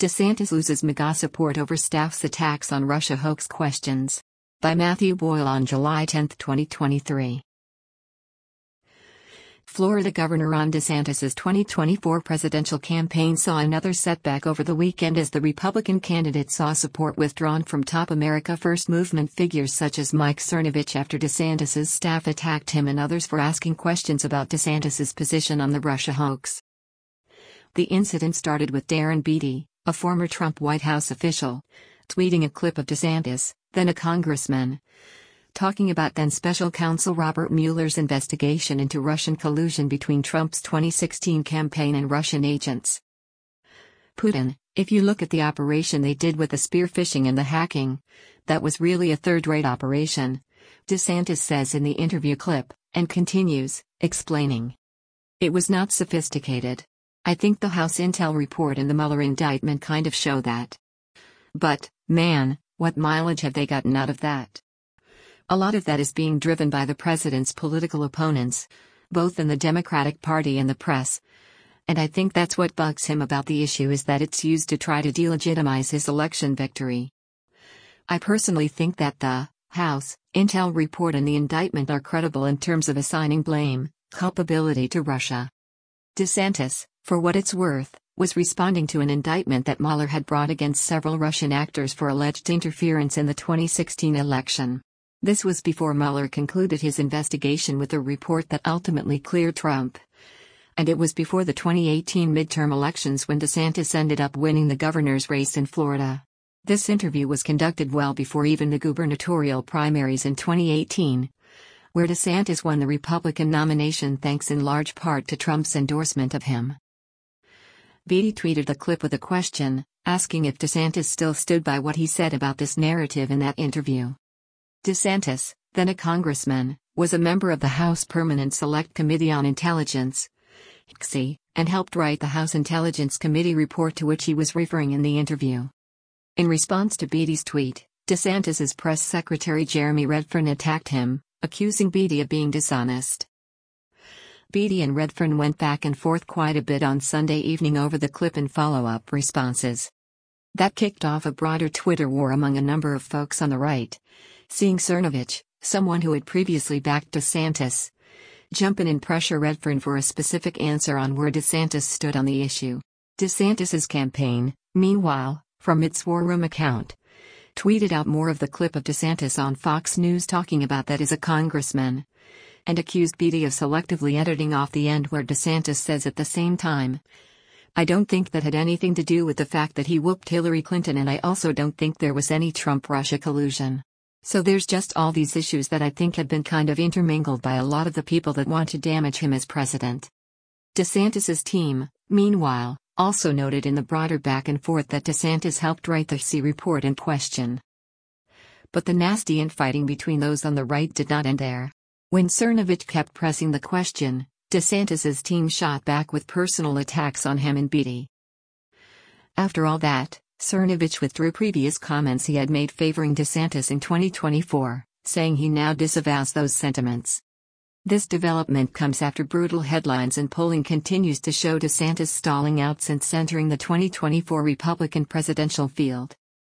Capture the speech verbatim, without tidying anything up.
DeSantis loses mega support over staff's attacks on Russia hoax questions. By Matthew Boyle on July tenth, twenty twenty-three. Florida Governor Ron DeSantis' twenty twenty-four presidential campaign saw another setback over the weekend as the Republican candidate saw support withdrawn from top America First movement figures such as Mike Cernovich after DeSantis' staff attacked him and others for asking questions about DeSantis' position on the Russia hoax. The incident started with Darren Beattie, a former Trump White House official, tweeting a clip of DeSantis, then a congressman, talking about then special counsel Robert Mueller's investigation into Russian collusion between Trump's twenty sixteen campaign and Russian agents. Putin, if you look at the operation they did with the spear phishing and the hacking, that was really a third-rate operation, DeSantis says in the interview clip, and continues, explaining. It was not sophisticated. I think the House Intel report and the Mueller indictment kind of show that. But, man, what mileage have they gotten out of that? A lot of that is being driven by the president's political opponents, both in the Democratic Party and the press. And I think that's what bugs him about the issue is that it's used to try to delegitimize his election victory. I personally think that the House Intel report and the indictment are credible in terms of assigning blame, culpability to Russia. DeSantis, for what it's worth, was responding to an indictment that Mueller had brought against several Russian actors for alleged interference in the twenty sixteen election. This was before Mueller concluded his investigation with a report that ultimately cleared Trump. And it was before the twenty eighteen midterm elections when DeSantis ended up winning the governor's race in Florida. This interview was conducted well before even the gubernatorial primaries in twenty eighteen, where DeSantis won the Republican nomination thanks in large part to Trump's endorsement of him. Beattie tweeted the clip with a question, asking if DeSantis still stood by what he said about this narrative in that interview. DeSantis, then a congressman, was a member of the House Permanent Select Committee on Intelligence, H C, and helped write the House Intelligence Committee report to which he was referring in the interview. In response to Beattie's tweet, DeSantis's press secretary Jeremy Redfern attacked him, accusing Beattie of being dishonest. Beattie and Redfern went back and forth quite a bit on Sunday evening over the clip and follow-up responses. That kicked off a broader Twitter war among a number of folks on the right, seeing Cernovich, someone who had previously backed DeSantis, jump in and pressure Redfern for a specific answer on where DeSantis stood on the issue. DeSantis's campaign, meanwhile, from its War Room account, tweeted out more of the clip of DeSantis on Fox News talking about that as a congressman, and accused Beattie of selectively editing off the end where DeSantis says at the same time, I don't think that had anything to do with the fact that he whooped Hillary Clinton, and I also don't think there was any Trump-Russia collusion. So there's just all these issues that I think have been kind of intermingled by a lot of the people that want to damage him as president. DeSantis's team, meanwhile, also noted in the broader back and forth that DeSantis helped write the C report in question. But the nasty infighting between those on the right did not end there. When Cernovich kept pressing the question, DeSantis's team shot back with personal attacks on him and Beattie. After all that, Cernovich withdrew previous comments he had made favoring DeSantis in twenty twenty-four, saying he now disavows those sentiments. This development comes after brutal headlines and polling continues to show DeSantis stalling out since entering the twenty twenty-four Republican presidential field.